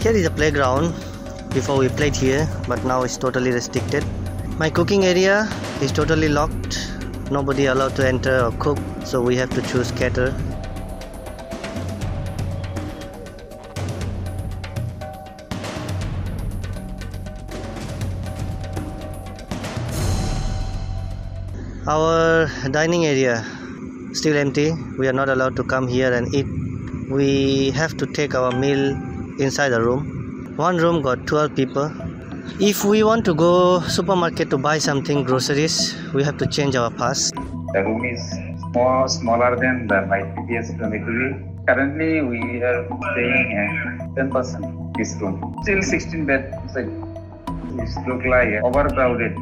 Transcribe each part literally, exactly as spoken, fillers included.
Here is a playground. Before we played here, but now it's totally restricted. My cooking area is totally locked. Nobody allowed to enter or cook, so we have to choose cater. Our dining area still empty. We are not allowed to come here and eat. We have to take our meal inside the room. One room got twelve people. If we want to go supermarket to buy something, groceries, we have to change our pass. The room is more smaller than the my previous dormitory. Currently, we are staying at ten percent this room. Still sixteen beds. It look like overcrowded.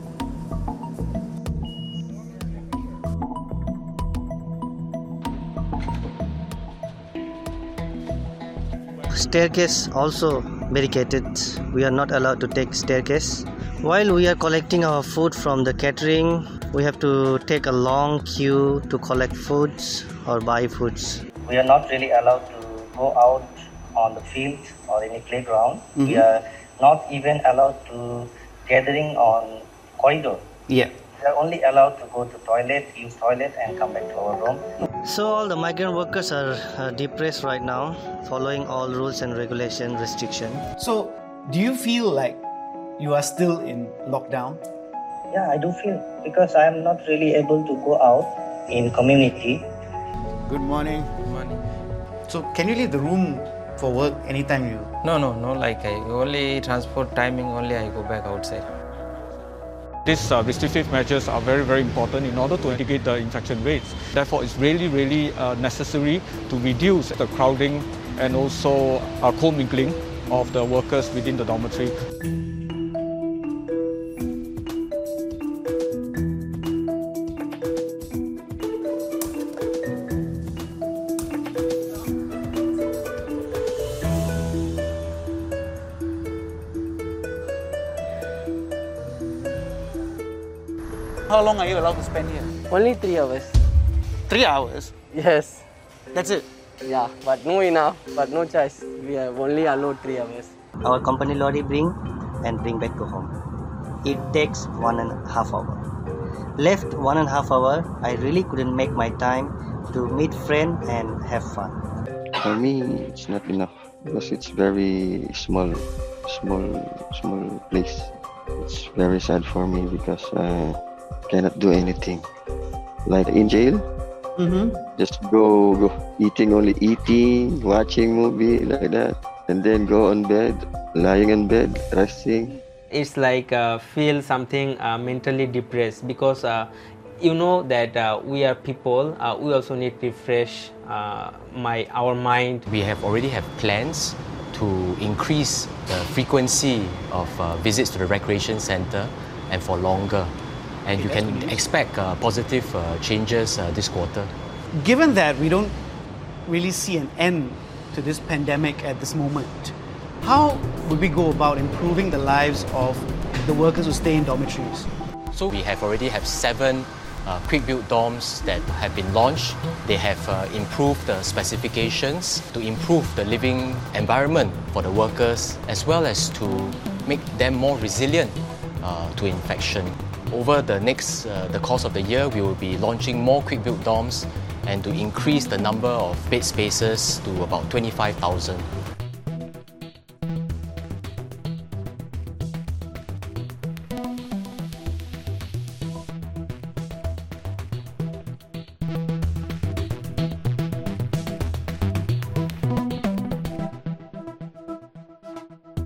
Staircase also barricaded. We are not allowed to take staircase. While we are collecting our food from the catering, we have to take a long queue to collect foods or buy foods. We are not really allowed to go out on the field or any playground. Mm-hmm. We are not even allowed to gathering on corridor. Yeah. We are only allowed to go to toilet, use toilet and come back to our room. So all the migrant workers are uh, depressed right now, following all rules and regulation restriction. So do you feel like you are still in lockdown? Yeah, I do feel, because I am not really able to go out in community. Good morning. Good morning. So can you leave the room for work anytime you... No, no, no, like I only transport timing, only I go back outside. These uh, restrictive measures are very, very important in order to mitigate the infection rates. Therefore, it's really, really uh, necessary to reduce the crowding and also uh, co-mingling of the workers within the dormitory. How long are you allowed to spend here? Only three hours. Three hours? Yes. That's it? Yeah, but no enough, but no choice. We are only allowed three hours. Our company lorry bring and bring back to home. It takes one and a half hour. Left one and a half hour, I really couldn't make my time to meet friends and have fun. For me, it's not enough because it's very small, small, small place. It's very sad for me because I cannot do anything. Like in jail, Mm-hmm. just go, go eating, only eating, watching movie like that, and then go on bed, lying in bed, resting. It's like uh, feel something uh, mentally depressed because uh, you know that uh, we are people. Uh, we also need to refresh uh, my our mind. We have already have plans to increase the frequency of uh, visits to the recreation center and for longer. And you can expect uh, positive uh, changes uh, this quarter. Given that we don't really see an end to this pandemic at this moment, how would we go about improving the lives of the workers who stay in dormitories? So we have already have seven uh, quick-built dorms that have been launched. They have uh, improved the specifications to improve the living environment for the workers, as well as to make them more resilient uh, to infection. Over the next, uh, the course of the year, we will be launching more quick-built dorms and to increase the number of bed spaces to about twenty-five thousand.